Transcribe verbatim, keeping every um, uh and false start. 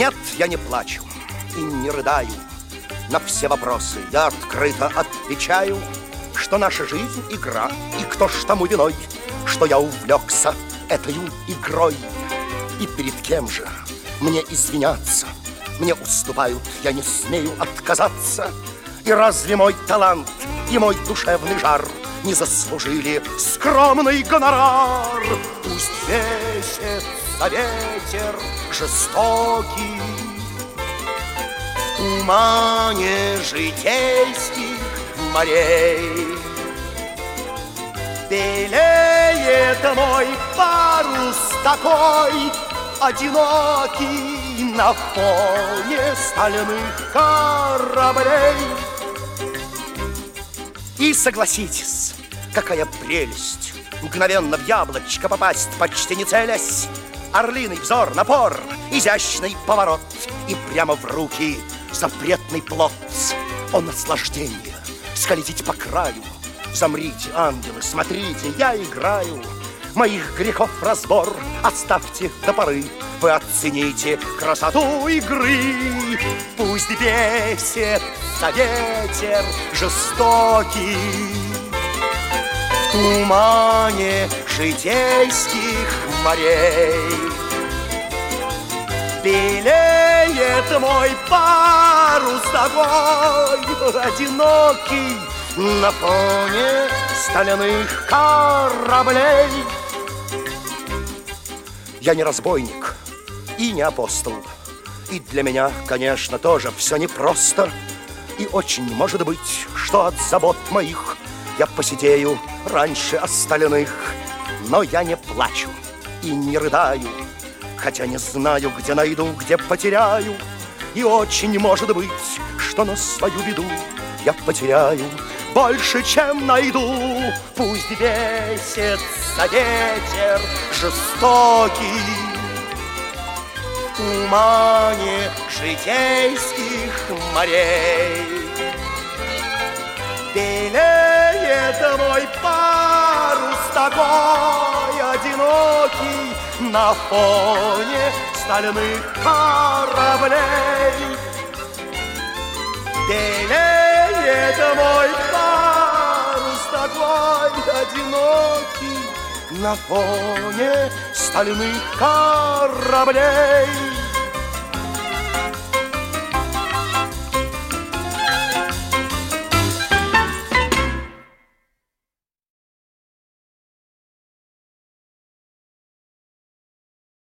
Нет, я не плачу и не рыдаю. На все вопросы я открыто отвечаю, что наша жизнь — игра, и кто ж тому виной, что я увлекся этой игрой. И перед кем же мне извиняться? Мне уступают, я не смею отказаться. И разве мой талант и мой душевный жар не заслужили скромный гонорар? Пусть весится ветер жестокий в тумане житейских морей. Белеет мой парус такой одинокий на фоне стальных кораблей. И согласитесь, какая прелесть мгновенно в яблочко попасть, почти не целясь. Орлиный взор, напор, изящный поворот, и прямо в руки запретный плод. О, наслаждение скользить по краю. Замрите, ангелы, смотрите, я играю. Моих грехов разбор оставьте до поры. Вы оцените красоту игры. Пусть бесится ветер жестокий в тумане житейских морей. Белеет мой парус такой одинокий на фоне стальных кораблей. Я не разбойник и не апостол, и для меня, конечно, тоже все непросто. И очень может быть, что от забот моих я посидею раньше остальных. Но я не плачу и не рыдаю, хотя не знаю, где найду, где потеряю. И очень может быть, что на свою беду я потеряю больше, чем найду. Пусть бесится ветер жестокий в тумане житейских морей. Белеет мой парус такой одинокий на фоне стальных кораблей. Белеет мой парус такой одинокий на фоне стальных кораблей.